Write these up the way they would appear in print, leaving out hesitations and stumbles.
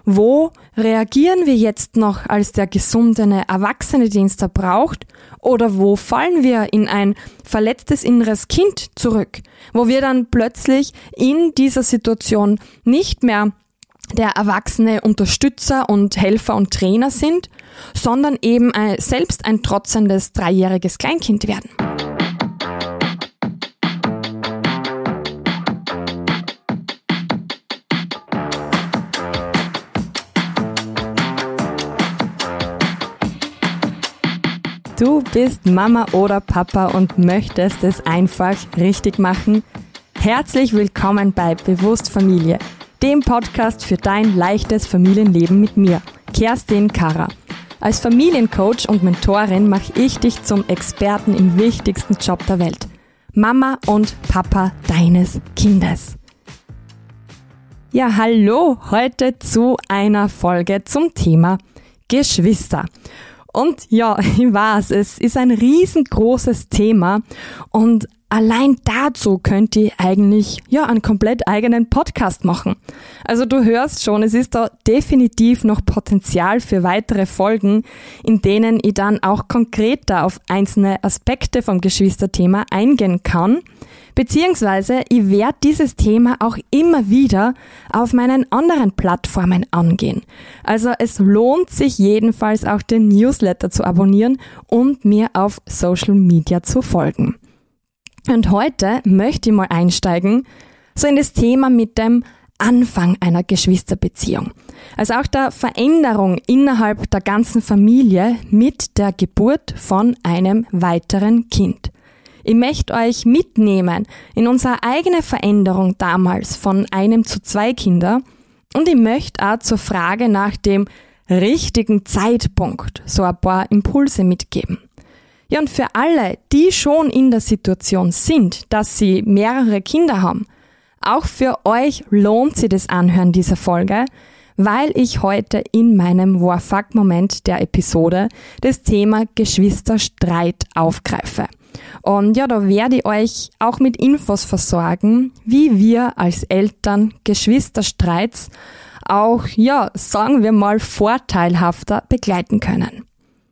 Wo reagieren wir jetzt noch als der gesundene Erwachsene, den es da braucht? Oder wo fallen wir in ein verletztes inneres Kind zurück? Wo wir dann plötzlich in dieser Situation nicht mehr der erwachsene Unterstützer und Helfer und Trainer sind, sondern eben selbst ein trotzendes 3-jähriges Kleinkind werden. Du bist Mama oder Papa und möchtest es einfach richtig machen? Herzlich willkommen bei Bewusst Familie, dem Podcast für dein leichtes Familienleben mit mir, Kerstin Karrer. Als Familiencoach und Mentorin mache ich dich zum Experten im wichtigsten Job der Welt, Mama und Papa deines Kindes. Ja, hallo, heute zu einer Folge zum Thema Geschwister. Und ja, ich weiß, es ist ein riesengroßes Thema und allein dazu könnt ihr eigentlich einen komplett eigenen Podcast machen. Also du hörst schon, es ist da definitiv noch Potenzial für weitere Folgen, in denen ich dann auch konkreter auf einzelne Aspekte vom Geschwisterthema eingehen kann. Beziehungsweise ich werde dieses Thema auch immer wieder auf meinen anderen Plattformen angehen. Also es lohnt sich jedenfalls auch den Newsletter zu abonnieren und mir auf Social Media zu folgen. Und heute möchte ich mal einsteigen, so in das Thema mit dem Anfang einer Geschwisterbeziehung. Also auch der Veränderung innerhalb der ganzen Familie mit der Geburt von einem weiteren Kind. Ich möchte euch mitnehmen in unsere eigene Veränderung damals von 1 zu 2 Kinder und ich möchte auch zur Frage nach dem richtigen Zeitpunkt so ein paar Impulse mitgeben. Ja, und für alle, die schon in der Situation sind, dass sie mehrere Kinder haben, auch für euch lohnt sich das Anhören dieser Folge, weil ich heute in meinem Wow-Fuck-Moment der Episode das Thema Geschwisterstreit aufgreife. Und ja, da werde ich euch auch mit Infos versorgen, wie wir als Eltern Geschwisterstreits auch, sagen wir mal, vorteilhafter begleiten können.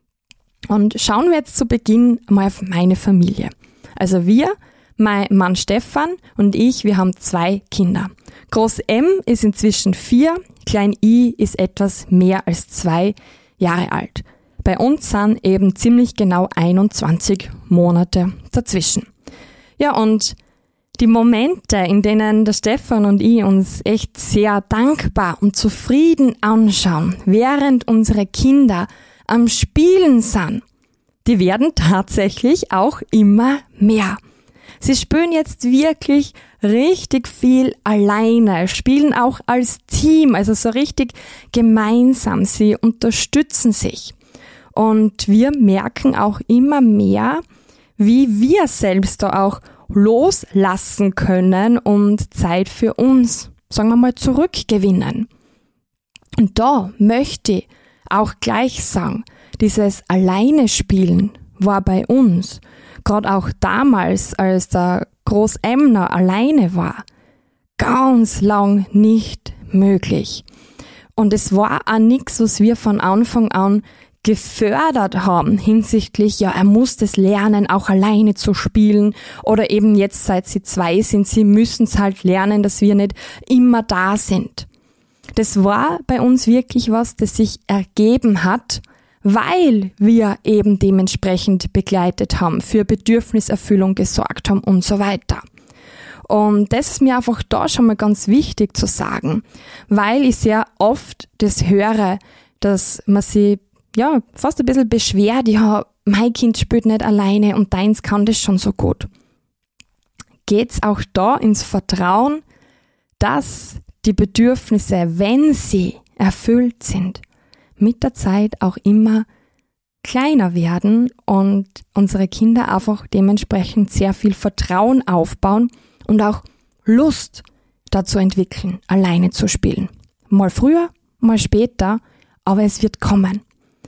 Und schauen wir jetzt zu Beginn mal auf meine Familie. Also wir, mein Mann Stefan und ich, wir haben 2 Kinder. Groß M ist inzwischen 4, Klein I ist etwas mehr als 2 Jahre alt. Bei uns sind eben ziemlich genau 21 Monate dazwischen. Ja, und die Momente, in denen der Stefan und ich uns echt sehr dankbar und zufrieden anschauen, während unsere Kinder am Spielen sind, die werden tatsächlich auch immer mehr. Sie spielen jetzt wirklich richtig viel alleine, spielen auch als Team, also so richtig gemeinsam. Sie unterstützen sich. Und wir merken auch immer mehr, wie wir selbst da auch loslassen können und Zeit für uns, sagen wir mal, zurückgewinnen. Und da möchte ich auch gleich sagen, dieses Alleine-Spielen war bei uns, gerade auch damals, als der Groß-Emner alleine war, ganz lang nicht möglich. Und es war auch nichts, was wir von Anfang an gefördert haben hinsichtlich, er muss das lernen, auch alleine zu spielen oder eben jetzt, seit sie 2 sind, sie müssen es halt lernen, dass wir nicht immer da sind. Das war bei uns wirklich was, das sich ergeben hat, weil wir eben dementsprechend begleitet haben, für Bedürfniserfüllung gesorgt haben und so weiter. Und das ist mir einfach da schon mal ganz wichtig zu sagen, weil ich sehr oft das höre, dass man sich fast ein bisschen beschwert, mein Kind spielt nicht alleine und deins kann das schon so gut. Geht's auch da ins Vertrauen, dass die Bedürfnisse, wenn sie erfüllt sind, mit der Zeit auch immer kleiner werden und unsere Kinder einfach dementsprechend sehr viel Vertrauen aufbauen und auch Lust dazu entwickeln, alleine zu spielen. Mal früher, mal später, aber es wird kommen.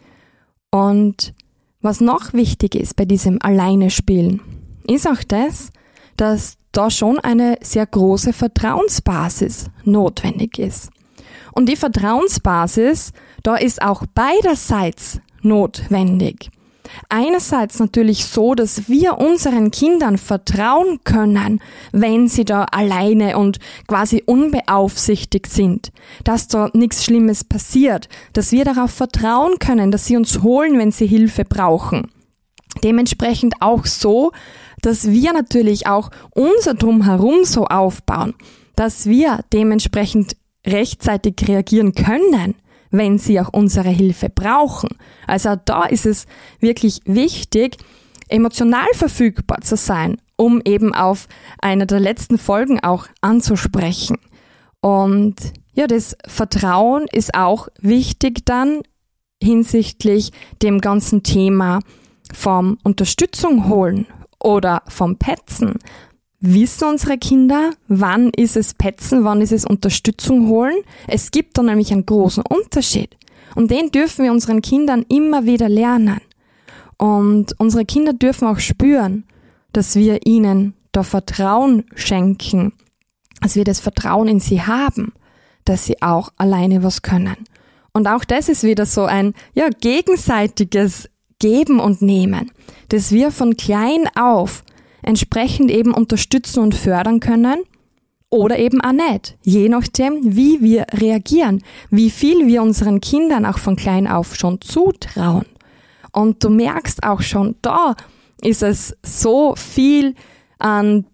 Und was noch wichtig ist bei diesem Alleine-Spielen, ist auch das, dass da schon eine sehr große Vertrauensbasis notwendig ist. Und die Vertrauensbasis, da ist auch beiderseits notwendig. Einerseits natürlich so, dass wir unseren Kindern vertrauen können, wenn sie da alleine und quasi unbeaufsichtigt sind, dass da nichts Schlimmes passiert, dass wir darauf vertrauen können, dass sie uns holen, wenn sie Hilfe brauchen. Dementsprechend auch so, dass wir natürlich auch unser Drumherum so aufbauen, dass wir dementsprechend rechtzeitig reagieren können, wenn sie auch unsere Hilfe brauchen. Also da ist es wirklich wichtig, emotional verfügbar zu sein, um eben auf eine der letzten Folgen auch anzusprechen. Und ja, das Vertrauen ist auch wichtig dann hinsichtlich dem ganzen Thema vom Unterstützung holen oder vom Petzen. Wissen unsere Kinder, wann ist es Petzen, wann ist es Unterstützung holen? Es gibt da nämlich einen großen Unterschied. Und den dürfen wir unseren Kindern immer wieder lernen. Und unsere Kinder dürfen auch spüren, dass wir ihnen da Vertrauen schenken, dass wir das Vertrauen in sie haben, dass sie auch alleine was können. Und auch das ist wieder so ein gegenseitiges Geben und Nehmen, dass wir von klein auf entsprechend eben unterstützen und fördern können oder eben auch nicht, je nachdem, wie wir reagieren, wie viel wir unseren Kindern auch von klein auf schon zutrauen. Und du merkst auch schon, da ist es so viel an,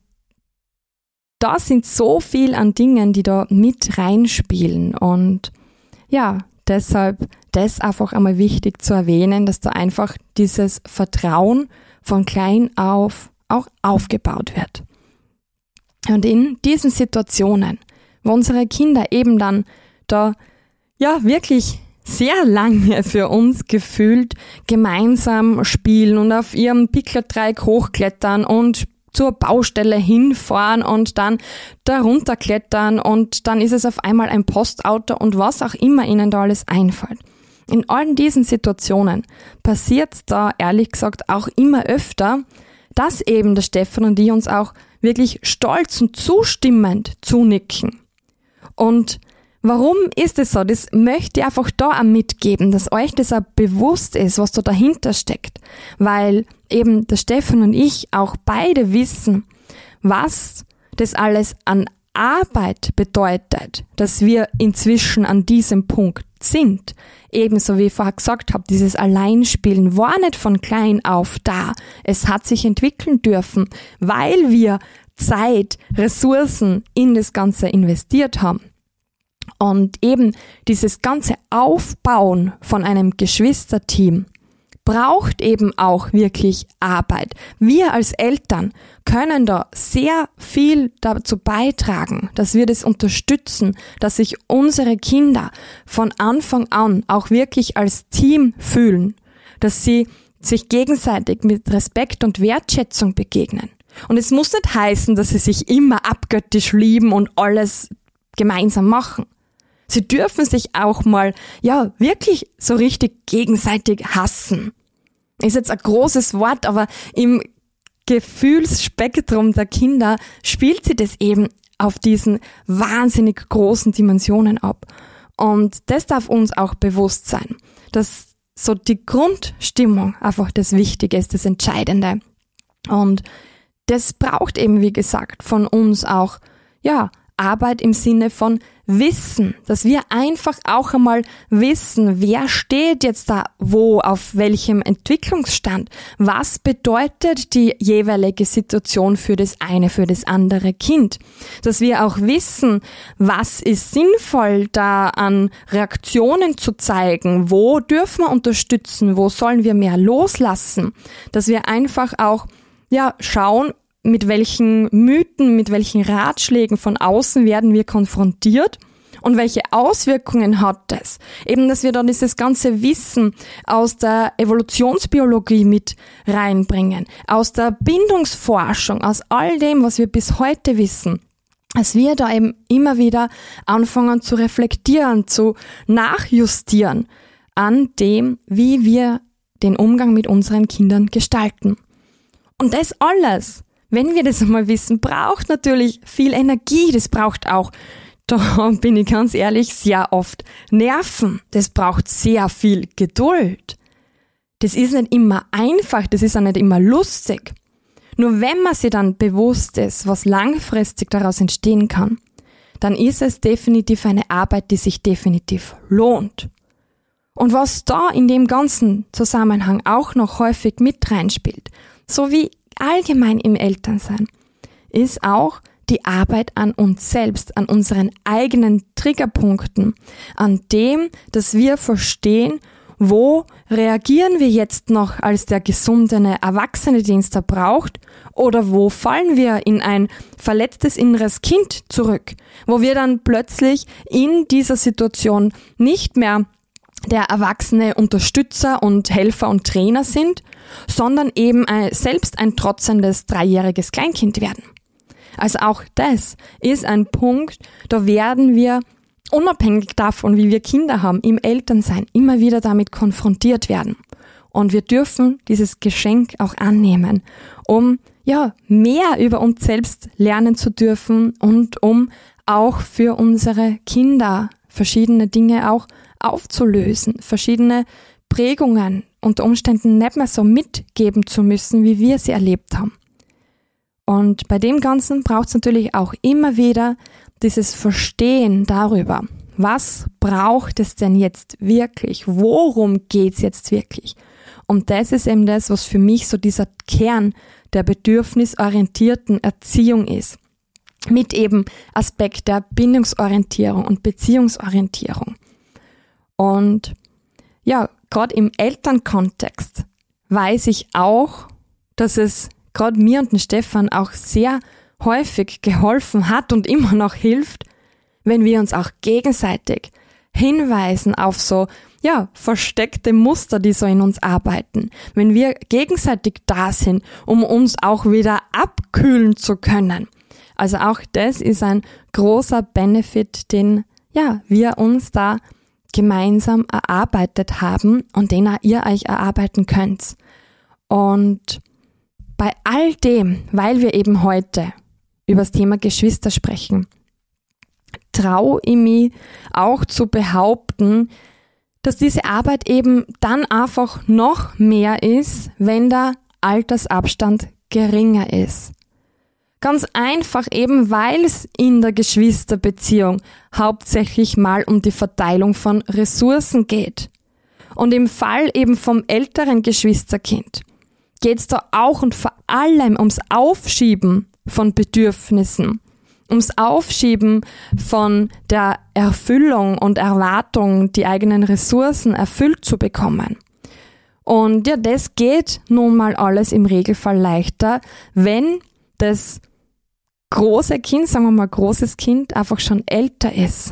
da sind so viel an Dingen, die da mit reinspielen. Und ja, deshalb das einfach einmal wichtig zu erwähnen, dass da einfach dieses Vertrauen von klein auf auch aufgebaut wird. Und in diesen Situationen, wo unsere Kinder eben dann da wirklich sehr lange für uns gefühlt gemeinsam spielen und auf ihrem Picklettreieck hochklettern und zur Baustelle hinfahren und dann da runterklettern und dann ist es auf einmal ein Postauto und was auch immer ihnen da alles einfällt. In all diesen Situationen passiert da ehrlich gesagt auch immer öfter, dass eben der Stefan und ich uns auch wirklich stolz und zustimmend zunicken. Und warum ist es so? Das möchte ich einfach da auch mitgeben, dass euch das auch bewusst ist, was da dahinter steckt. Weil eben der Stefan und ich auch beide wissen, was das alles an Arbeit bedeutet, dass wir inzwischen an diesem Punkt sind. Ebenso wie ich vorher gesagt habe, dieses Alleinspielen war nicht von klein auf da. Es hat sich entwickeln dürfen, weil wir Zeit, Ressourcen in das Ganze investiert haben. Und eben dieses ganze Aufbauen von einem Geschwisterteam braucht eben auch wirklich Arbeit. Wir als Eltern können da sehr viel dazu beitragen, dass wir das unterstützen, dass sich unsere Kinder von Anfang an auch wirklich als Team fühlen, dass sie sich gegenseitig mit Respekt und Wertschätzung begegnen. Und es muss nicht heißen, dass sie sich immer abgöttisch lieben und alles gemeinsam machen. Sie dürfen sich auch mal, wirklich so richtig gegenseitig hassen. Ist jetzt ein großes Wort, aber im Gefühlsspektrum der Kinder spielt sie das eben auf diesen wahnsinnig großen Dimensionen ab. Und das darf uns auch bewusst sein, dass so die Grundstimmung einfach das Wichtige ist, das Entscheidende. Und das braucht eben, wie gesagt, von uns auch, Arbeit im Sinne von Wissen, dass wir einfach auch einmal wissen, wer steht jetzt da wo, auf welchem Entwicklungsstand, was bedeutet die jeweilige Situation für das eine, für das andere Kind, dass wir auch wissen, was ist sinnvoll da an Reaktionen zu zeigen, wo dürfen wir unterstützen, wo sollen wir mehr loslassen, dass wir einfach auch schauen, mit welchen Mythen, mit welchen Ratschlägen von außen werden wir konfrontiert und welche Auswirkungen hat das? Eben, dass wir dann dieses ganze Wissen aus der Evolutionsbiologie mit reinbringen, aus der Bindungsforschung, aus all dem, was wir bis heute wissen, dass wir da eben immer wieder anfangen zu reflektieren, zu nachjustieren an dem, wie wir den Umgang mit unseren Kindern gestalten. Und das alles, wenn wir das einmal wissen, braucht natürlich viel Energie, das braucht auch da bin ich ganz ehrlich, sehr oft Nerven. Das braucht sehr viel Geduld. Das ist nicht immer einfach, das ist auch nicht immer lustig. Nur wenn man sich dann bewusst ist, was langfristig daraus entstehen kann, dann ist es definitiv eine Arbeit, die sich definitiv lohnt. Und was da in dem ganzen Zusammenhang auch noch häufig mit reinspielt, so wie allgemein im Elternsein, ist auch die Arbeit an uns selbst, an unseren eigenen Triggerpunkten, an dem, dass wir verstehen, wo reagieren wir jetzt noch als der gesunde Erwachsene, den es da braucht, oder wo fallen wir in ein verletztes inneres Kind zurück, wo wir dann plötzlich in dieser Situation nicht mehr der erwachsene Unterstützer und Helfer und Trainer sind, sondern eben selbst ein trotzendes 3-jähriges Kleinkind werden. Also auch das ist ein Punkt, da werden wir unabhängig davon, wie wir Kinder haben, im Elternsein immer wieder damit konfrontiert werden. Und wir dürfen dieses Geschenk auch annehmen, um mehr über uns selbst lernen zu dürfen und um auch für unsere Kinder verschiedene Dinge auch aufzulösen, verschiedene Prägungen unter Umständen nicht mehr so mitgeben zu müssen, wie wir sie erlebt haben. Und bei dem Ganzen braucht es natürlich auch immer wieder dieses Verstehen darüber, was braucht es denn jetzt wirklich, worum geht's jetzt wirklich? Und das ist eben das, was für mich so dieser Kern der bedürfnisorientierten Erziehung ist. Mit eben Aspekt der Bindungsorientierung und Beziehungsorientierung. Und gerade im Elternkontext weiß ich auch, dass es gerade mir und den Stefan auch sehr häufig geholfen hat und immer noch hilft, wenn wir uns auch gegenseitig hinweisen auf so versteckte Muster, die so in uns arbeiten. Wenn wir gegenseitig da sind, um uns auch wieder abkühlen zu können. Also auch das ist ein großer Benefit, den wir uns da gemeinsam erarbeitet haben und den auch ihr euch erarbeiten könnt. Und bei all dem, weil wir eben heute über das Thema Geschwister sprechen, traue ich mich auch zu behaupten, dass diese Arbeit eben dann einfach noch mehr ist, wenn der Altersabstand geringer ist. Ganz einfach eben, weil es in der Geschwisterbeziehung hauptsächlich mal um die Verteilung von Ressourcen geht. Und im Fall eben vom älteren Geschwisterkind geht es da auch und vor allem ums Aufschieben von Bedürfnissen, ums Aufschieben von der Erfüllung und Erwartung, die eigenen Ressourcen erfüllt zu bekommen. Und das geht nun mal alles im Regelfall leichter, wenn das große Kind, sagen wir mal großes Kind, einfach schon älter ist.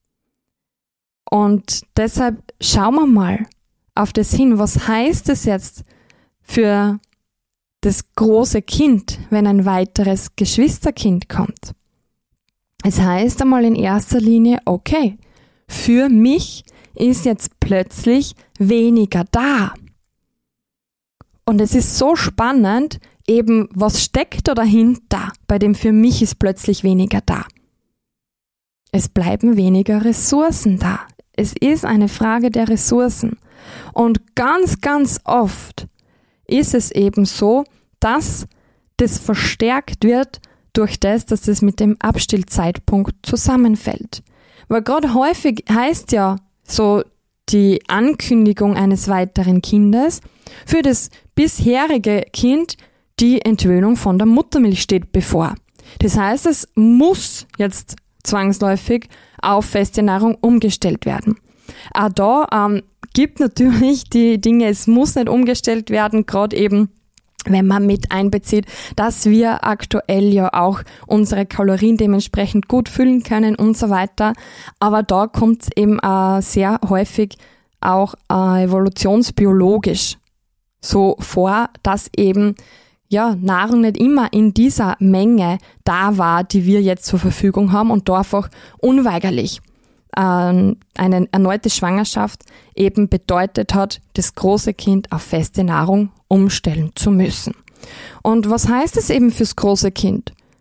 Und deshalb schauen wir mal auf das hin, was heißt es jetzt für das große Kind, wenn ein weiteres Geschwisterkind kommt. Es heißt einmal in erster Linie, okay, für mich ist jetzt plötzlich weniger da. Und es ist so spannend, eben was steckt da dahinter, bei dem für mich ist plötzlich weniger da. Es bleiben weniger Ressourcen da. Es ist eine Frage der Ressourcen. Und ganz, ganz oft ist es eben so, dass das verstärkt wird durch das, dass das mit dem Abstillzeitpunkt zusammenfällt. Weil gerade häufig heißt ja so die Ankündigung eines weiteren Kindes, für das bisherige Kind die Entwöhnung von der Muttermilch steht bevor. Das heißt, es muss jetzt zwangsläufig auf feste Nahrung umgestellt werden. Auch da gibt natürlich die Dinge, es muss nicht umgestellt werden, gerade eben, wenn man mit einbezieht, dass wir aktuell ja auch unsere Kalorien dementsprechend gut füllen können und so weiter. Aber da kommt es eben sehr häufig auch evolutionsbiologisch so vor, dass eben Nahrung nicht immer in dieser Menge da war, die wir jetzt zur Verfügung haben und da einfach unweigerlich eine erneute Schwangerschaft eben bedeutet hat, das große Kind auf feste Nahrung umstellen zu müssen. Und was heißt es eben fürs große Kind?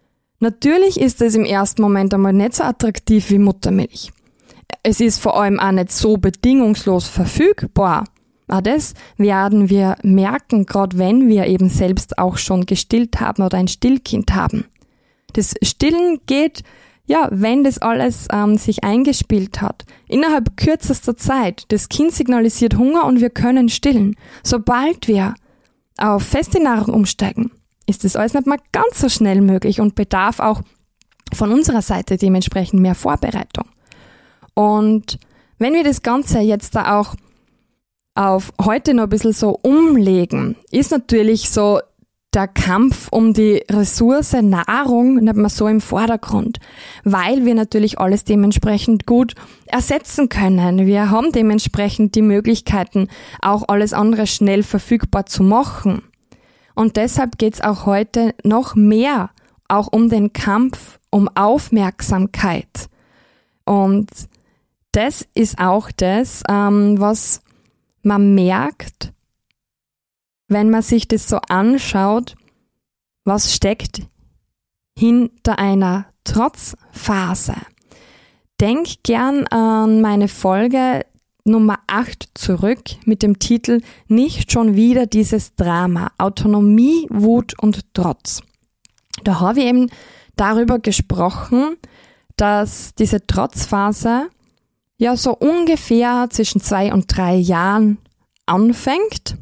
Natürlich ist es im ersten Moment einmal nicht so attraktiv wie Muttermilch. Es ist vor allem auch nicht so bedingungslos verfügbar. Auch das werden wir merken, gerade wenn wir eben selbst auch schon gestillt haben oder ein Stillkind haben. Das Stillen geht, ja, wenn das alles sich eingespielt hat, innerhalb kürzester Zeit. Das Kind signalisiert Hunger und wir können stillen. Sobald wir auf feste Nahrung umsteigen, ist das alles nicht mal ganz so schnell möglich und bedarf auch von unserer Seite dementsprechend mehr Vorbereitung. Und wenn wir das Ganze jetzt da auch auf heute noch ein bisschen so umlegen, ist natürlich so der Kampf um die Ressource Nahrung nicht mehr so im Vordergrund, weil wir natürlich alles dementsprechend gut ersetzen können. Wir haben dementsprechend die Möglichkeiten, auch alles andere schnell verfügbar zu machen. Und deshalb geht's auch heute noch mehr auch um den Kampf um Aufmerksamkeit. Und das ist auch das, was man merkt, wenn man sich das so anschaut, was steckt hinter einer Trotzphase. Denk gern an meine Folge Nummer 8 zurück mit dem Titel Nicht schon wieder dieses Drama, Autonomie, Wut und Trotz. Da habe ich eben darüber gesprochen, dass diese Trotzphase ja so ungefähr zwischen 2 und 3 Jahren anfängt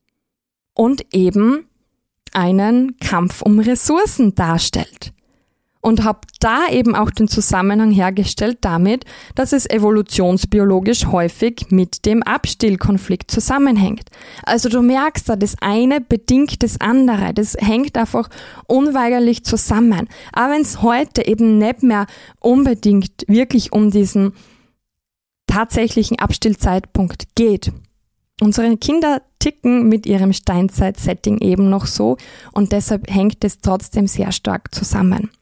und eben einen Kampf um Ressourcen darstellt. Und habe da eben auch den Zusammenhang hergestellt damit, dass es evolutionsbiologisch häufig mit dem Abstillkonflikt zusammenhängt. Also du merkst da, das eine bedingt das andere. Das hängt einfach unweigerlich zusammen. Aber wenn es heute eben nicht mehr unbedingt wirklich um diesen tatsächlichen Abstillzeitpunkt geht. Unsere Kinder ticken mit ihrem Steinzeit-Setting eben noch so und deshalb hängt es trotzdem sehr stark zusammen.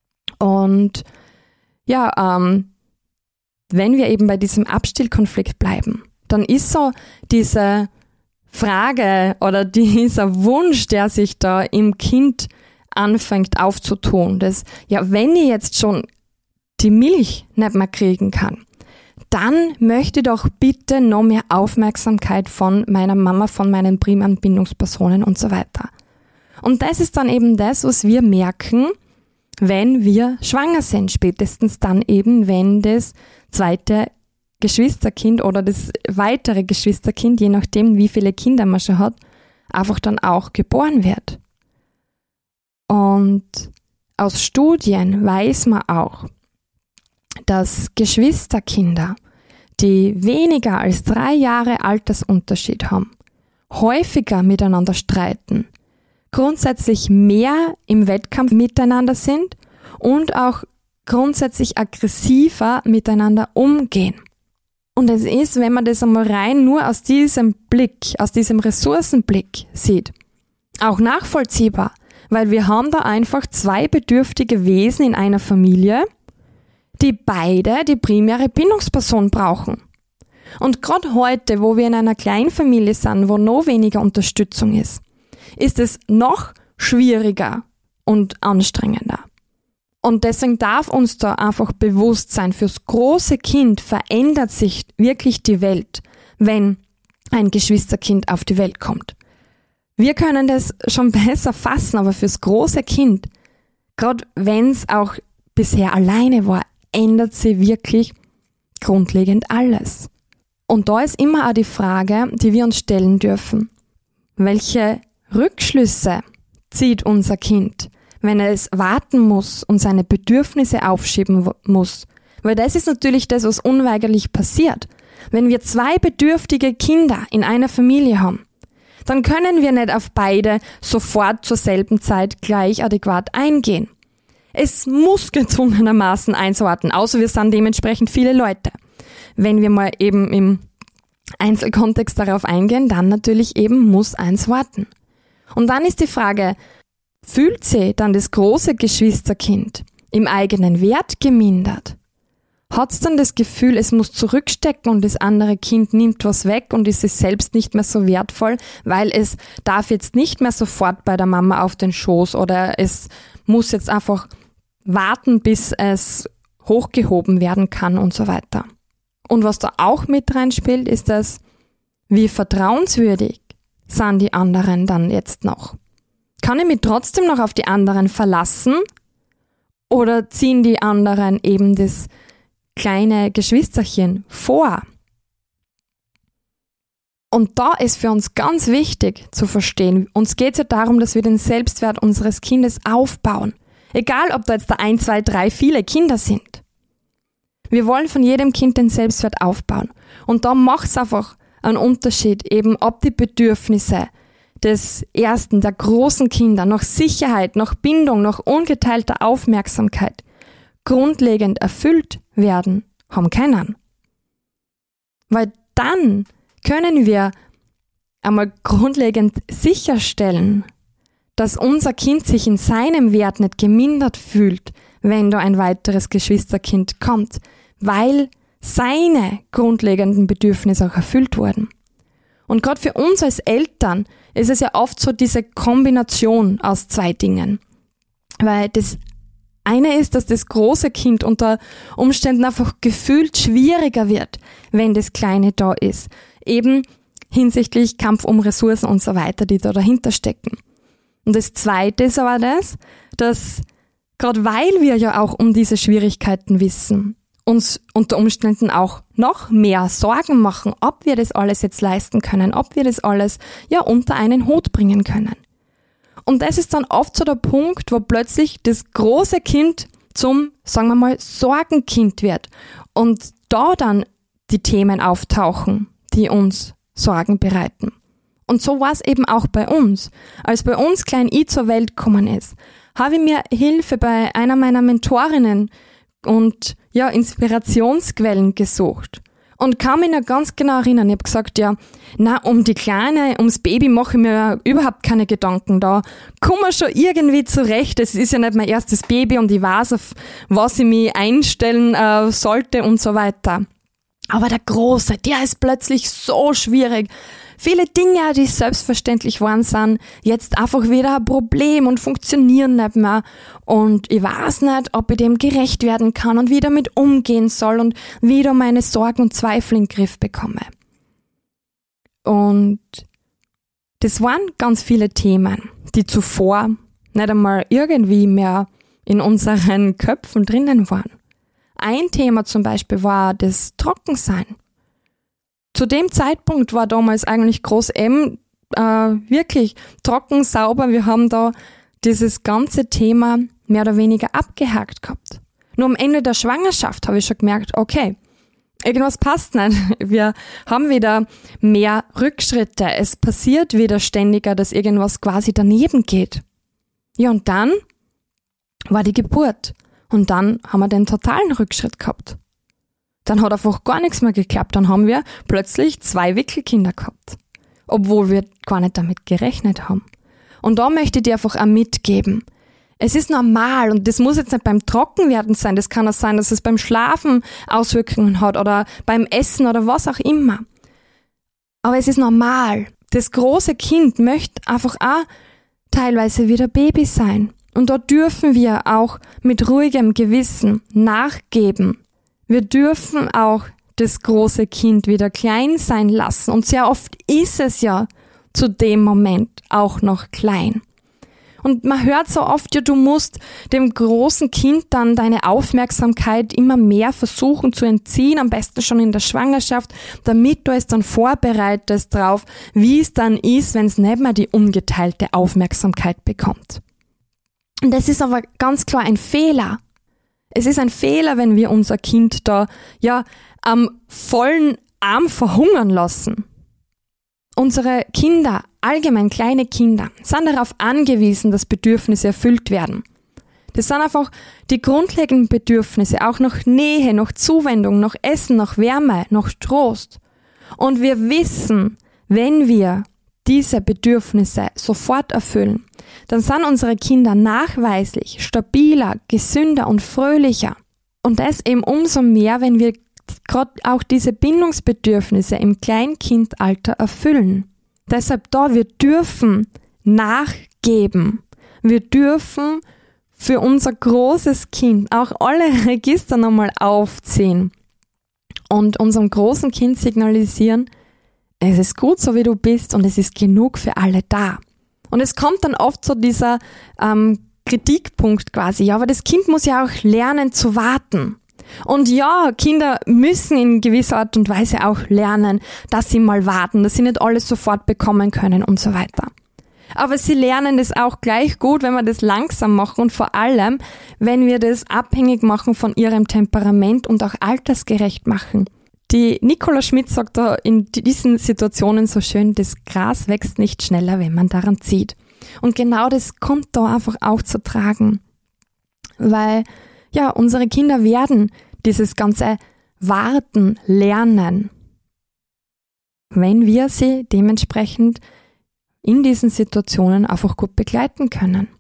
Und ja, wenn wir eben bei diesem Abstillkonflikt bleiben, dann ist so diese Frage oder dieser Wunsch, der sich da im Kind anfängt aufzutun, dass, ja, wenn ich jetzt schon die Milch nicht mehr kriegen kann, dann möchte ich doch bitte noch mehr Aufmerksamkeit von meiner Mama, von meinen primären Bindungspersonen und so weiter. Und das ist dann eben das, was wir merken, wenn wir schwanger sind, spätestens dann eben, wenn das zweite Geschwisterkind oder das weitere Geschwisterkind, je nachdem wie viele Kinder man schon hat, einfach dann auch geboren wird. Und aus Studien weiß man auch, dass Geschwisterkinder, die weniger als 3 Jahre Altersunterschied haben, häufiger miteinander streiten, grundsätzlich mehr im Wettkampf miteinander sind und auch grundsätzlich aggressiver miteinander umgehen. Und es ist, wenn man das einmal rein nur aus diesem Blick, aus diesem Ressourcenblick sieht, auch nachvollziehbar, weil wir haben da einfach 2 bedürftige Wesen in einer Familie, die beide die primäre Bindungsperson brauchen. Und gerade heute, wo wir in einer Kleinfamilie sind, wo noch weniger Unterstützung ist es noch schwieriger und anstrengender. Und deswegen darf uns da einfach bewusst sein, fürs große Kind verändert sich wirklich die Welt, wenn ein Geschwisterkind auf die Welt kommt. Wir können das schon besser fassen, aber fürs große Kind, gerade wenn es auch bisher alleine war, ändert sich wirklich grundlegend alles. Und da ist immer auch die Frage, die wir uns stellen dürfen. Welche Rückschlüsse zieht unser Kind, wenn es warten muss und seine Bedürfnisse aufschieben muss? Weil das ist natürlich das, was unweigerlich passiert. Wenn wir 2 bedürftige Kinder in einer Familie haben, dann können wir nicht auf beide sofort zur selben Zeit gleich adäquat eingehen. Es muss gezwungenermaßen eins warten, außer wir sind dementsprechend viele Leute. Wenn wir mal eben im Einzelkontext darauf eingehen, dann natürlich eben muss eins warten. Und dann ist die Frage, fühlt sich dann das große Geschwisterkind im eigenen Wert gemindert? Hat es dann das Gefühl, es muss zurückstecken und das andere Kind nimmt was weg und ist es selbst nicht mehr so wertvoll, weil es darf jetzt nicht mehr sofort bei der Mama auf den Schoß oder es muss jetzt einfach warten, bis es hochgehoben werden kann und so weiter. Und was da auch mit reinspielt, ist das, wie vertrauenswürdig sind die anderen dann jetzt noch? Kann ich mich trotzdem noch auf die anderen verlassen oder ziehen die anderen eben das kleine Geschwisterchen vor? Und da ist für uns ganz wichtig zu verstehen, uns geht es ja darum, dass wir den Selbstwert unseres Kindes aufbauen. Egal, ob da jetzt da 1, 2, 3, viele Kinder sind. Wir wollen von jedem Kind den Selbstwert aufbauen. Und da macht es einfach einen Unterschied, eben ob die Bedürfnisse des ersten, der großen Kinder nach Sicherheit, nach Bindung, nach ungeteilter Aufmerksamkeit grundlegend erfüllt werden, haben keinen. Weil dann können wir einmal grundlegend sicherstellen, dass unser Kind sich in seinem Wert nicht gemindert fühlt, wenn da ein weiteres Geschwisterkind kommt, weil seine grundlegenden Bedürfnisse auch erfüllt wurden. Und gerade für uns als Eltern ist es ja oft so diese Kombination aus 2 Dingen. Weil das eine ist, dass das große Kind unter Umständen einfach gefühlt schwieriger wird, wenn das Kleine da ist. Eben hinsichtlich Kampf um Ressourcen und so weiter, die da dahinter stecken. Und das Zweite ist aber das, dass gerade weil wir ja auch um diese Schwierigkeiten wissen, uns unter Umständen auch noch mehr Sorgen machen, ob wir das alles jetzt leisten können, ob wir das alles ja unter einen Hut bringen können. Und das ist dann oft so der Punkt, wo plötzlich das große Kind zum, sagen wir mal, Sorgenkind wird und da dann die Themen auftauchen, die uns Sorgen bereiten. Und so war es eben auch bei uns. Als bei uns Klein I zur Welt gekommen ist, habe ich mir Hilfe bei einer meiner Mentorinnen und ja, Inspirationsquellen gesucht. Und kann mich noch ganz genau erinnern, ich habe gesagt, ja, um die Kleine, ums Baby mache ich mir ja überhaupt keine Gedanken, da komme ich schon irgendwie zurecht, es ist ja nicht mein erstes Baby und ich weiß, auf was ich mich einstellen sollte und so weiter. Aber der Große, der ist plötzlich so schwierig. Viele Dinge, die selbstverständlich waren, sind jetzt einfach wieder ein Problem und funktionieren nicht mehr. Und ich weiß nicht, ob ich dem gerecht werden kann und wie damit umgehen soll und wieder meine Sorgen und Zweifel in den Griff bekomme. Und das waren ganz viele Themen, die zuvor nicht einmal irgendwie mehr in unseren Köpfen drinnen waren. Ein Thema zum Beispiel war das Trockensein. Zu dem Zeitpunkt war damals eigentlich Groß M wirklich trocken, sauber. Wir haben da dieses ganze Thema mehr oder weniger abgehakt gehabt. Nur am Ende der Schwangerschaft habe ich schon gemerkt, okay, irgendwas passt nicht. Wir haben wieder mehr Rückschritte. Es passiert wieder ständiger, dass irgendwas quasi daneben geht. Ja, und dann war die Geburt. Und dann haben wir den totalen Rückschritt gehabt. Dann hat einfach gar nichts mehr geklappt. Dann haben wir plötzlich 2 Wickelkinder gehabt. Obwohl wir gar nicht damit gerechnet haben. Und da möchte ich dir einfach auch mitgeben. Es ist normal und das muss jetzt nicht beim Trockenwerden sein. Das kann auch sein, dass es beim Schlafen Auswirkungen hat oder beim Essen oder was auch immer. Aber es ist normal. Das große Kind möchte einfach auch teilweise wieder Baby sein. Und da dürfen wir auch mit ruhigem Gewissen nachgeben. Wir dürfen auch das große Kind wieder klein sein lassen. Und sehr oft ist es ja zu dem Moment auch noch klein. Und man hört so oft, ja, du musst dem großen Kind dann deine Aufmerksamkeit immer mehr versuchen zu entziehen, am besten schon in der Schwangerschaft, damit du es dann vorbereitest drauf, wie es dann ist, wenn es nicht mehr die ungeteilte Aufmerksamkeit bekommt. Und das ist aber ganz klar ein Fehler. Es ist ein Fehler, wenn wir unser Kind da ja am vollen Arm verhungern lassen. Unsere Kinder, allgemein kleine Kinder, sind darauf angewiesen, dass Bedürfnisse erfüllt werden. Das sind einfach die grundlegenden Bedürfnisse, auch nach Nähe, nach Zuwendung, nach Essen, nach Wärme, nach Trost. Und wir wissen, wenn wir diese Bedürfnisse sofort erfüllen, dann sind unsere Kinder nachweislich stabiler, gesünder und fröhlicher. Und das eben umso mehr, wenn wir gerade auch diese Bindungsbedürfnisse im Kleinkindalter erfüllen. Deshalb wir dürfen nachgeben. Wir dürfen für unser großes Kind auch alle Register nochmal aufziehen und unserem großen Kind signalisieren, es ist gut, so wie du bist und es ist genug für alle da. Und es kommt dann oft so dieser Kritikpunkt quasi, ja, aber das Kind muss ja auch lernen zu warten. Und ja, Kinder müssen in gewisser Art und Weise auch lernen, dass sie mal warten, dass sie nicht alles sofort bekommen können und so weiter. Aber sie lernen das auch gleich gut, wenn wir das langsam machen und vor allem, wenn wir das abhängig machen von ihrem Temperament und auch altersgerecht machen. Die Nicola Schmidt sagt da in diesen Situationen so schön, das Gras wächst nicht schneller, wenn man daran zieht. Und genau das kommt da einfach auch zu tragen. Weil, ja, unsere Kinder werden dieses ganze Warten lernen, wenn wir sie dementsprechend in diesen Situationen einfach gut begleiten können.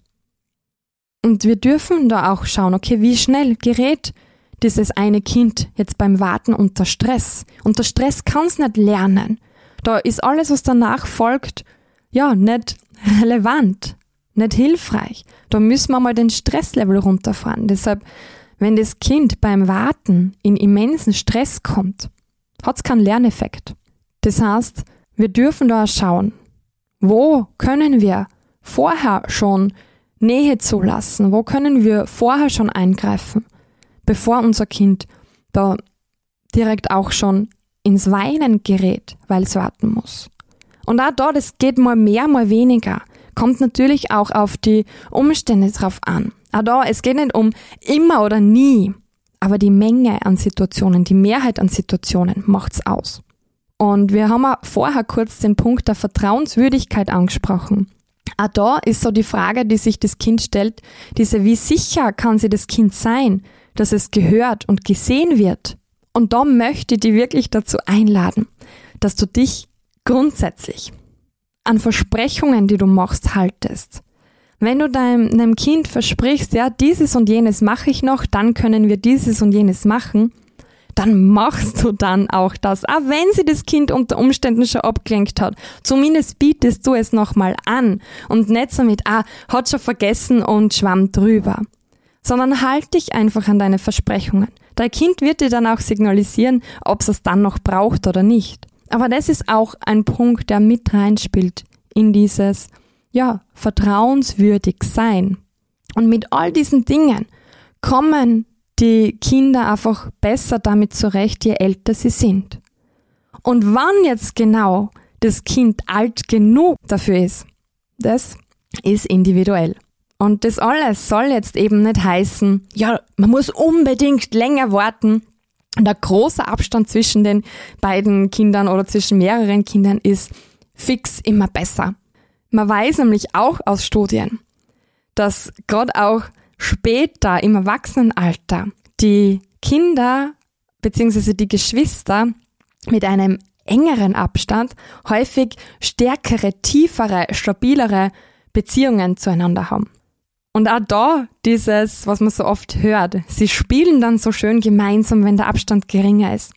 Und wir dürfen da auch schauen, okay, wie schnell gerät dieses eine Kind jetzt beim Warten unter Stress. Unter Stress kann es nicht lernen. Da ist alles, was danach folgt, ja, nicht relevant, nicht hilfreich. Da müssen wir mal den Stresslevel runterfahren. Deshalb, wenn das Kind beim Warten in immensen Stress kommt, hat es keinen Lerneffekt. Das heißt, wir dürfen da schauen, wo können wir vorher schon Nähe zulassen? Wo können wir vorher schon eingreifen, bevor unser Kind da direkt auch schon ins Weinen gerät, weil es warten muss? Und auch da, das geht mal mehr, mal weniger. Kommt natürlich auch auf die Umstände drauf an. Auch da, es geht nicht um immer oder nie, aber die Menge an Situationen, die Mehrheit an Situationen macht's aus. Und wir haben auch vorher kurz den Punkt der Vertrauenswürdigkeit angesprochen. Auch da ist so die Frage, die sich das Kind stellt, wie sicher kann sich das Kind sein, dass es gehört und gesehen wird? Und da möchte ich dich wirklich dazu einladen, dass du dich grundsätzlich an Versprechungen, die du machst, haltest. Wenn du deinem Kind versprichst, ja, dieses und jenes mache ich noch, dann können wir dieses und jenes machen, dann machst du dann auch das, auch wenn sie das Kind unter Umständen schon abgelenkt hat. Zumindest bietest du es nochmal an und nicht so mit, hat schon vergessen und schwamm drüber. Sondern halt dich einfach an deine Versprechungen. Dein Kind wird dir dann auch signalisieren, ob es dann noch braucht oder nicht. Aber das ist auch ein Punkt, der mit reinspielt in dieses, ja, vertrauenswürdig sein. Und mit all diesen Dingen kommen die Kinder einfach besser damit zurecht, je älter sie sind. Und wann jetzt genau das Kind alt genug dafür ist, das ist individuell. Und das alles soll jetzt eben nicht heißen, ja, man muss unbedingt länger warten. Und der große Abstand zwischen den beiden Kindern oder zwischen mehreren Kindern ist fix immer besser. Man weiß nämlich auch aus Studien, dass gerade auch später im Erwachsenenalter die Kinder bzw. die Geschwister mit einem engeren Abstand häufig stärkere, tiefere, stabilere Beziehungen zueinander haben. Und auch da dieses, was man so oft hört, sie spielen dann so schön gemeinsam, wenn der Abstand geringer ist.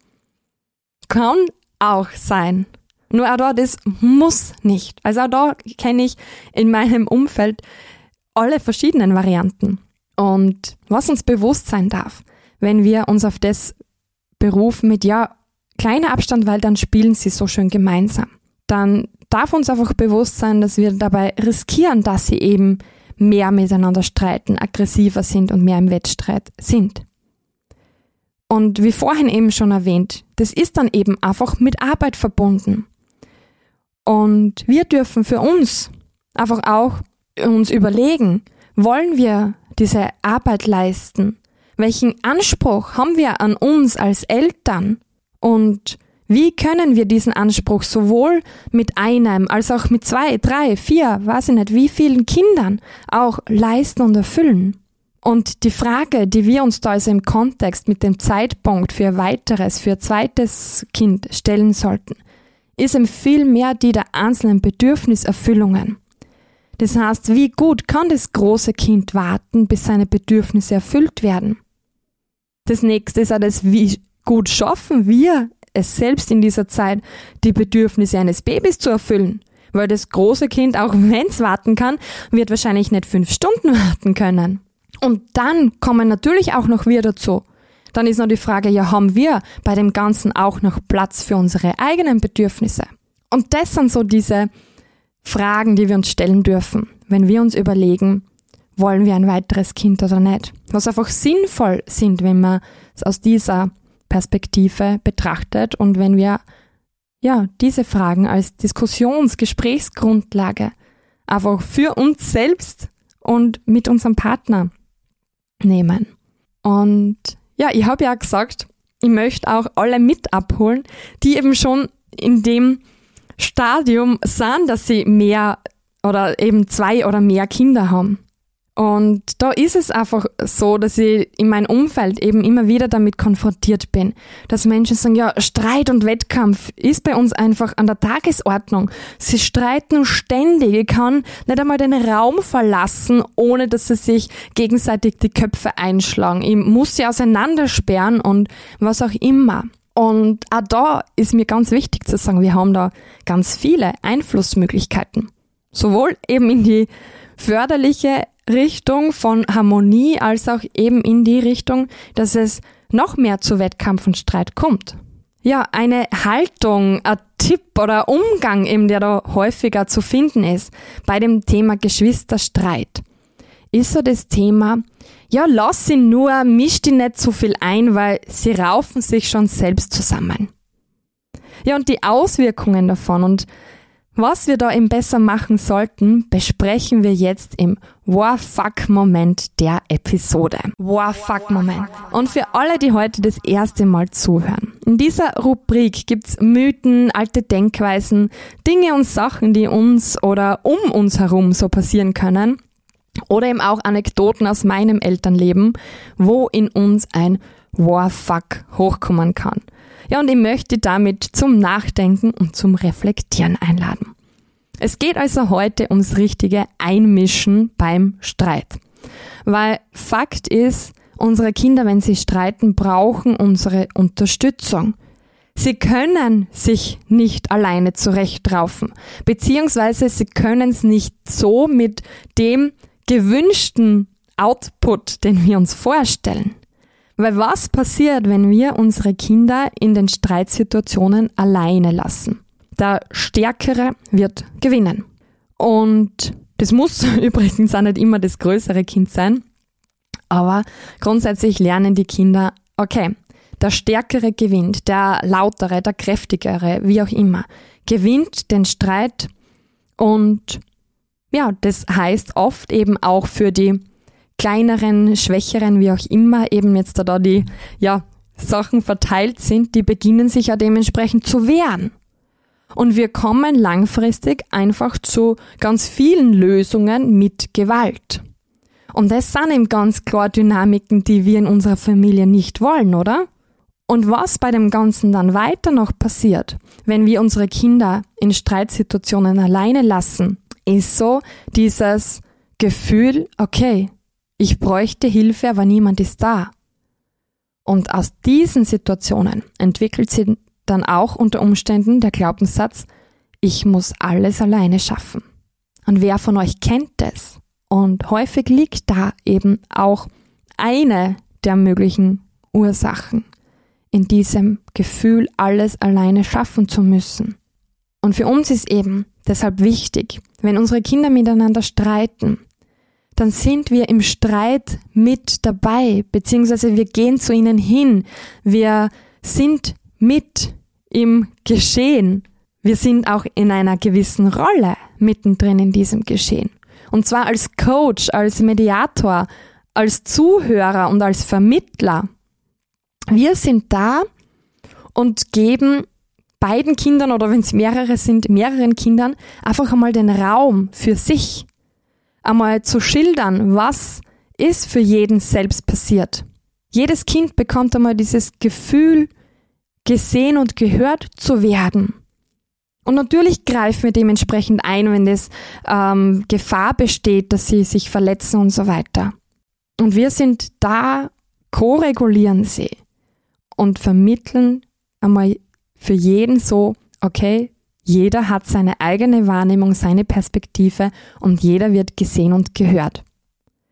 Kann auch sein. Nur auch da, das muss nicht. Also auch da kenne ich in meinem Umfeld alle verschiedenen Varianten. Und was uns bewusst sein darf, wenn wir uns auf das berufen mit, ja, kleiner Abstand, weil dann spielen sie so schön gemeinsam. Dann darf uns einfach bewusst sein, dass wir dabei riskieren, dass sie eben mehr miteinander streiten, aggressiver sind und mehr im Wettstreit sind. Und wie vorhin eben schon erwähnt, das ist dann eben einfach mit Arbeit verbunden. Und wir dürfen für uns einfach auch uns überlegen, wollen wir diese Arbeit leisten? Welchen Anspruch haben wir an uns als Eltern? Und wie können wir diesen Anspruch sowohl mit einem als auch mit 2, 3, 4, weiß ich nicht, wie vielen Kindern auch leisten und erfüllen? Und die Frage, die wir uns da also im Kontext mit dem Zeitpunkt für ein zweites Kind stellen sollten, ist eben viel mehr die der einzelnen Bedürfniserfüllungen. Das heißt, wie gut kann das große Kind warten, bis seine Bedürfnisse erfüllt werden? Das nächste ist auch das, wie gut schaffen wir es selbst in dieser Zeit, die Bedürfnisse eines Babys zu erfüllen. Weil das große Kind, auch wenn es warten kann, wird wahrscheinlich nicht 5 Stunden warten können. Und dann kommen natürlich auch noch wir dazu. Dann ist noch die Frage, ja, haben wir bei dem Ganzen auch noch Platz für unsere eigenen Bedürfnisse? Und das sind so diese Fragen, die wir uns stellen dürfen, wenn wir uns überlegen, wollen wir ein weiteres Kind oder nicht? Was einfach sinnvoll sind, wenn man es aus dieser Perspektive betrachtet und wenn wir diese Fragen als Gesprächsgrundlage einfach für uns selbst und mit unserem Partner nehmen. Und ja, ich habe ja gesagt, ich möchte auch alle mit abholen, die eben schon in dem Stadium sind, dass sie mehr oder eben 2 oder mehr Kinder haben. Und da ist es einfach so, dass ich in meinem Umfeld eben immer wieder damit konfrontiert bin, dass Menschen sagen, ja, Streit und Wettkampf ist bei uns einfach an der Tagesordnung. Sie streiten ständig. Ich kann nicht einmal den Raum verlassen, ohne dass sie sich gegenseitig die Köpfe einschlagen. Ich muss sie auseinandersperren und was auch immer. Und auch da ist mir ganz wichtig zu sagen, wir haben da ganz viele Einflussmöglichkeiten. Sowohl eben in die förderliche Richtung von Harmonie als auch eben in die Richtung, dass es noch mehr zu Wettkampf und Streit kommt. Ja, eine Haltung, ein Tipp oder Umgang eben, der da häufiger zu finden ist bei dem Thema Geschwisterstreit, ist so das Thema, ja, lass sie nur, misch die nicht so viel ein, weil sie raufen sich schon selbst zusammen. Ja, und die Auswirkungen davon und was wir da eben besser machen sollten, besprechen wir jetzt im Wow-Fuck-Moment der Episode. Wow-Fuck-Moment. Und für alle, die heute das erste Mal zuhören. In dieser Rubrik gibt's Mythen, alte Denkweisen, Dinge und Sachen, die uns oder um uns herum so passieren können. Oder eben auch Anekdoten aus meinem Elternleben, wo in uns ein Wow-Fuck hochkommen kann. Ja, und ich möchte damit zum Nachdenken und zum Reflektieren einladen. Es geht also heute ums richtige Einmischen beim Streit. Weil Fakt ist, unsere Kinder, wenn sie streiten, brauchen unsere Unterstützung. Sie können sich nicht alleine zurechtraufen, beziehungsweise sie können es nicht so mit dem gewünschten Output, den wir uns vorstellen. Weil was passiert, wenn wir unsere Kinder in den Streitsituationen alleine lassen? Der Stärkere wird gewinnen. Und das muss übrigens auch nicht immer das größere Kind sein, aber grundsätzlich lernen die Kinder, okay, der Stärkere gewinnt, der Lautere, der Kräftigere, wie auch immer, gewinnt den Streit und ja, das heißt oft eben auch für die kleineren, schwächeren, wie auch immer eben jetzt da die Sachen verteilt sind, die beginnen sich ja dementsprechend zu wehren. Und wir kommen langfristig einfach zu ganz vielen Lösungen mit Gewalt. Und das sind eben ganz klar Dynamiken, die wir in unserer Familie nicht wollen, oder? Und was bei dem Ganzen dann weiter noch passiert, wenn wir unsere Kinder in Streitsituationen alleine lassen, ist so dieses Gefühl, okay, ich bräuchte Hilfe, aber niemand ist da. Und aus diesen Situationen entwickelt sich dann auch unter Umständen der Glaubenssatz, ich muss alles alleine schaffen. Und wer von euch kennt das? Und häufig liegt da eben auch eine der möglichen Ursachen in diesem Gefühl, alles alleine schaffen zu müssen. Und für uns ist eben deshalb wichtig, wenn unsere Kinder miteinander streiten, dann sind wir im Streit mit dabei, beziehungsweise wir gehen zu ihnen hin. Wir sind mit im Geschehen. Wir sind auch in einer gewissen Rolle mittendrin in diesem Geschehen. Und zwar als Coach, als Mediator, als Zuhörer und als Vermittler. Wir sind da und geben beiden Kindern oder wenn es mehrere sind, mehreren Kindern einfach einmal den Raum für sich. Einmal zu schildern, was ist für jeden selbst passiert. Jedes Kind bekommt einmal dieses Gefühl, gesehen und gehört zu werden. Und natürlich greifen wir dementsprechend ein, wenn es Gefahr besteht, dass sie sich verletzen und so weiter. Und wir sind da, ko-regulieren sie und vermitteln einmal für jeden so, okay, jeder hat seine eigene Wahrnehmung, seine Perspektive und jeder wird gesehen und gehört.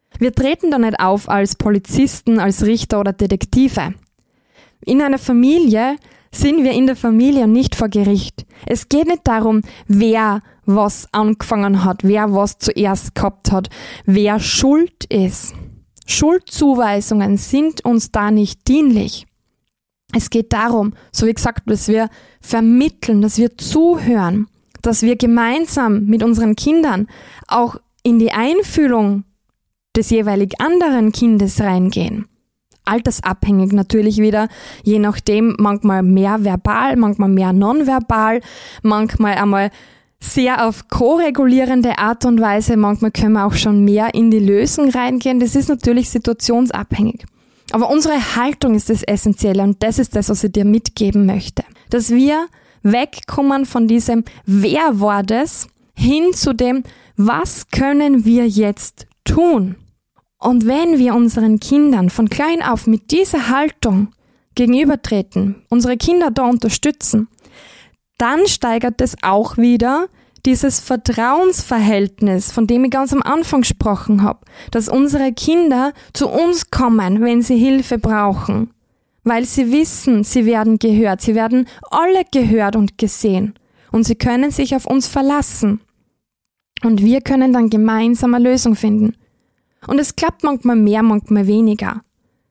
Wir treten da nicht auf als Polizisten, als Richter oder Detektive. In einer Familie sind wir in der Familie und nicht vor Gericht. Es geht nicht darum, wer was angefangen hat, wer was zuerst gehabt hat, wer schuld ist. Schuldzuweisungen sind uns da nicht dienlich. Es geht darum, so wie gesagt, dass wir vermitteln, dass wir zuhören, dass wir gemeinsam mit unseren Kindern auch in die Einfühlung des jeweilig anderen Kindes reingehen. Altersabhängig natürlich wieder, je nachdem, manchmal mehr verbal, manchmal mehr nonverbal, manchmal einmal sehr auf ko-regulierende Art und Weise, manchmal können wir auch schon mehr in die Lösung reingehen. Das ist natürlich situationsabhängig. Aber unsere Haltung ist das Essentielle und das ist das, was ich dir mitgeben möchte. Dass wir wegkommen von diesem Wer war das hin zu dem, was können wir jetzt tun? Und wenn wir unseren Kindern von klein auf mit dieser Haltung gegenübertreten, unsere Kinder da unterstützen, dann steigert es auch wieder dieses Vertrauensverhältnis, von dem ich ganz am Anfang gesprochen habe, dass unsere Kinder zu uns kommen, wenn sie Hilfe brauchen, weil sie wissen, sie werden gehört, sie werden alle gehört und gesehen und sie können sich auf uns verlassen und wir können dann gemeinsam eine Lösung finden. Und es klappt manchmal mehr, manchmal weniger.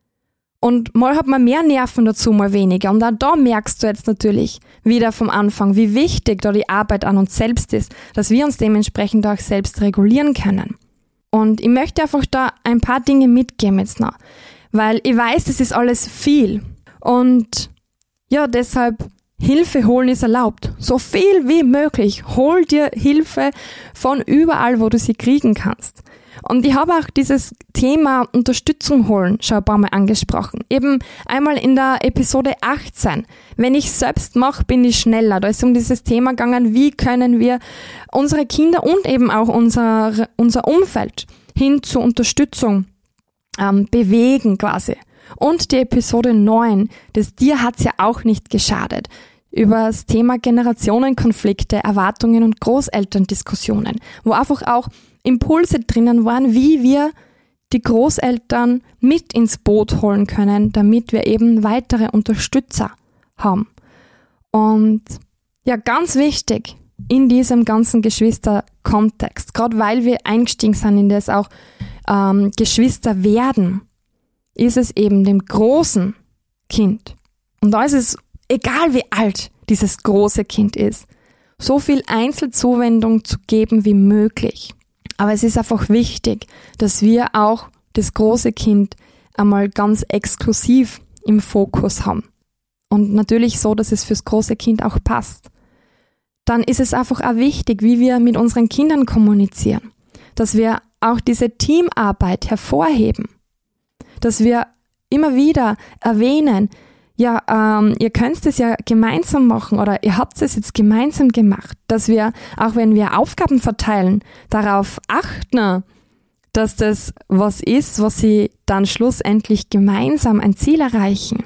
Und mal hat man mehr Nerven dazu, mal weniger. Und auch da merkst du jetzt natürlich wieder vom Anfang, wie wichtig da die Arbeit an uns selbst ist, dass wir uns dementsprechend auch selbst regulieren können. Und ich möchte einfach da ein paar Dinge mitgeben jetzt noch, weil ich weiß, das ist alles viel. Und ja, deshalb Hilfe holen ist erlaubt. So viel wie möglich. Hol dir Hilfe von überall, wo du sie kriegen kannst. Und ich habe auch dieses Thema Unterstützung holen schon ein paar Mal angesprochen. Eben einmal in der Episode 18. Wenn ich selbst mache, bin ich schneller. Da ist um dieses Thema gegangen, wie können wir unsere Kinder und eben auch unser Umfeld hin zur Unterstützung bewegen quasi. Und die Episode 9, dir hat's ja auch nicht geschadet. Über das Thema Generationenkonflikte, Erwartungen und Großelterndiskussionen, wo einfach auch Impulse drinnen waren, wie wir die Großeltern mit ins Boot holen können, damit wir eben weitere Unterstützer haben. Und ja, ganz wichtig in diesem ganzen Geschwisterkontext, gerade weil wir eingestiegen sind in das auch Geschwister werden, ist es eben dem großen Kind. Und da ist es egal, wie alt dieses große Kind ist, so viel Einzelzuwendung zu geben wie möglich. Aber es ist einfach wichtig, dass wir auch das große Kind einmal ganz exklusiv im Fokus haben. Und natürlich so, dass es fürs große Kind auch passt. Dann ist es einfach auch wichtig, wie wir mit unseren Kindern kommunizieren. Dass wir auch diese Teamarbeit hervorheben. Dass wir immer wieder erwähnen, ja, ihr könnt es ja gemeinsam machen oder ihr habt es jetzt gemeinsam gemacht, dass wir, auch wenn wir Aufgaben verteilen, darauf achten, dass das was ist, was sie dann schlussendlich gemeinsam ein Ziel erreichen.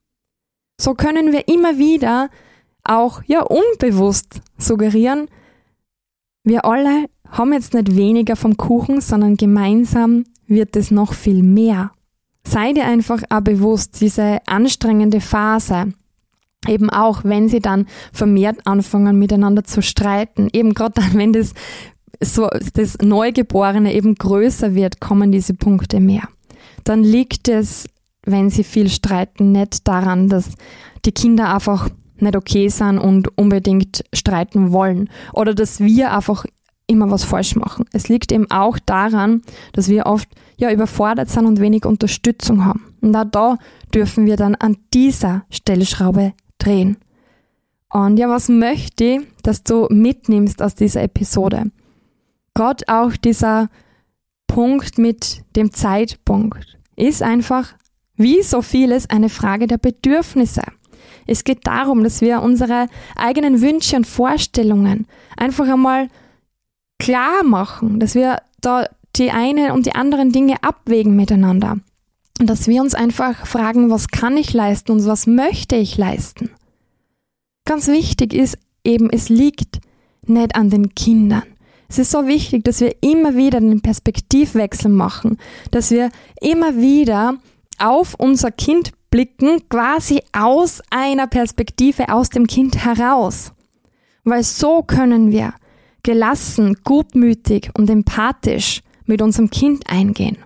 So können wir immer wieder auch ja unbewusst suggerieren, wir alle haben jetzt nicht weniger vom Kuchen, sondern gemeinsam wird es noch viel mehr. Sei dir einfach auch bewusst, diese anstrengende Phase, eben auch, wenn sie dann vermehrt anfangen, miteinander zu streiten, eben gerade dann, wenn das Neugeborene eben größer wird, kommen diese Punkte mehr. Dann liegt es, wenn sie viel streiten, nicht daran, dass die Kinder einfach nicht okay sind und unbedingt streiten wollen oder dass wir einfach immer was falsch machen. Es liegt eben auch daran, dass wir oft ja überfordert sind und wenig Unterstützung haben. Und auch da dürfen wir dann an dieser Stellschraube drehen. Und ja, was möchte ich, dass du mitnimmst aus dieser Episode? Gerade auch dieser Punkt mit dem Zeitpunkt ist einfach, wie so vieles, eine Frage der Bedürfnisse. Es geht darum, dass wir unsere eigenen Wünsche und Vorstellungen einfach einmal klar machen, dass wir da die eine und die anderen Dinge abwägen miteinander. Und dass wir uns einfach fragen, was kann ich leisten und was möchte ich leisten. Ganz wichtig ist eben, es liegt nicht an den Kindern. Es ist so wichtig, dass wir immer wieder den Perspektivwechsel machen, dass wir immer wieder auf unser Kind blicken, quasi aus einer Perspektive aus dem Kind heraus. Weil so können wir gelassen, gutmütig und empathisch mit unserem Kind eingehen.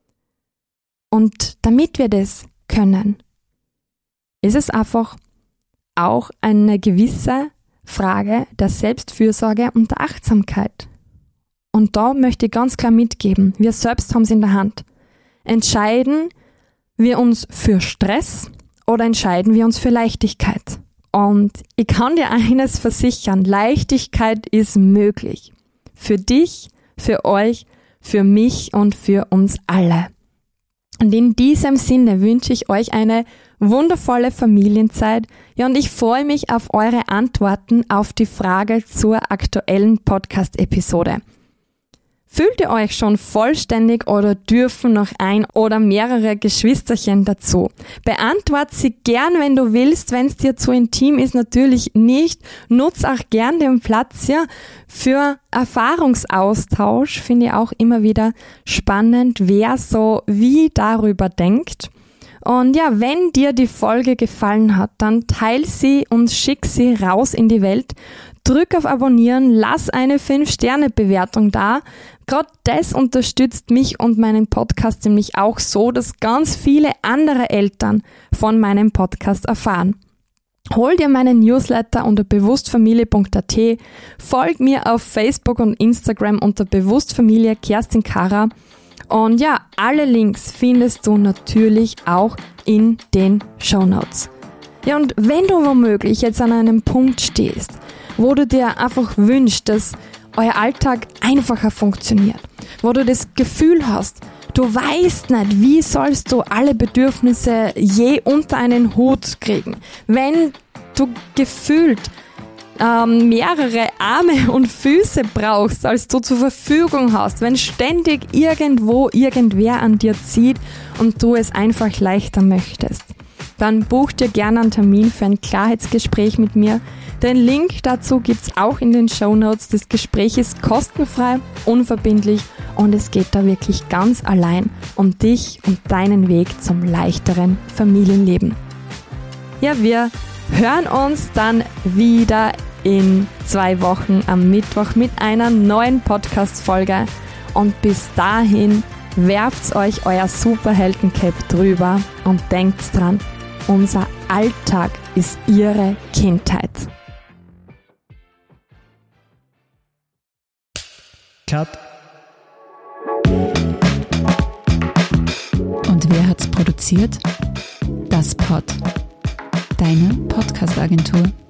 Und damit wir das können, ist es einfach auch eine gewisse Frage der Selbstfürsorge und der Achtsamkeit. Und da möchte ich ganz klar mitgeben, wir selbst haben es in der Hand. Entscheiden wir uns für Stress oder entscheiden wir uns für Leichtigkeit? Und ich kann dir eines versichern, Leichtigkeit ist möglich. Für dich, für euch, für mich und für uns alle. Und in diesem Sinne wünsche ich euch eine wundervolle Familienzeit. Ja, und ich freue mich auf eure Antworten auf die Frage zur aktuellen Podcast-Episode. Fühlt ihr euch schon vollständig oder dürfen noch ein oder mehrere Geschwisterchen dazu? Beantwort sie gern, wenn du willst. Wenn es dir zu intim ist, natürlich nicht. Nutz auch gern den Platz ja für Erfahrungsaustausch. Finde ich auch immer wieder spannend, wer so wie darüber denkt. Und ja, wenn dir die Folge gefallen hat, dann teil sie und schick sie raus in die Welt. Drück auf Abonnieren, lass eine 5-Sterne-Bewertung da. Gerade das unterstützt mich und meinen Podcast nämlich auch so, dass ganz viele andere Eltern von meinem Podcast erfahren. Hol dir meinen Newsletter unter bewusstfamilie.at, folg mir auf Facebook und Instagram unter Bewusstfamilie Kerstin Kara. Und ja, alle Links findest du natürlich auch in den Shownotes. Ja, und wenn du womöglich jetzt an einem Punkt stehst, wo du dir einfach wünschst, dass euer Alltag einfacher funktioniert, wo du das Gefühl hast, du weißt nicht, wie sollst du alle Bedürfnisse je unter einen Hut kriegen, wenn du gefühlt mehrere Arme und Füße brauchst, als du zur Verfügung hast, wenn ständig irgendwo irgendwer an dir zieht und du es einfach leichter möchtest, dann buch dir gerne einen Termin für ein Klarheitsgespräch mit mir. Den Link dazu gibt's auch in den Shownotes. Das Gespräch ist kostenfrei, unverbindlich und es geht da wirklich ganz allein um dich und deinen Weg zum leichteren Familienleben. Ja, wir hören uns dann wieder in 2 Wochen am Mittwoch mit einer neuen Podcast-Folge und bis dahin werft euch euer Superhelden-Cape drüber und denkt dran, unser Alltag ist eure Kindheit. Cut. Und wer hat's produziert? Das Pod. Deine Podcast-Agentur.